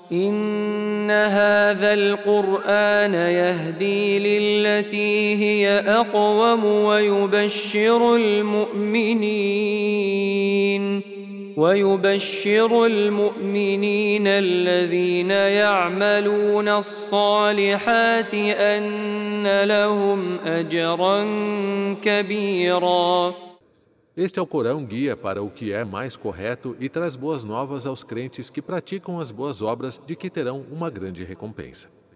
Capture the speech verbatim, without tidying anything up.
إن هذا القرآن يهدي للتي هي أقوم ويبشر المؤمنين ويبشر المؤمنين الذين يعملون الصالحات أن لهم أجرا كبيرا. Este Alcorão guia para o que é mais correto e traz boas novas aos crentes que praticam as boas obras de que terão uma grande recompensa.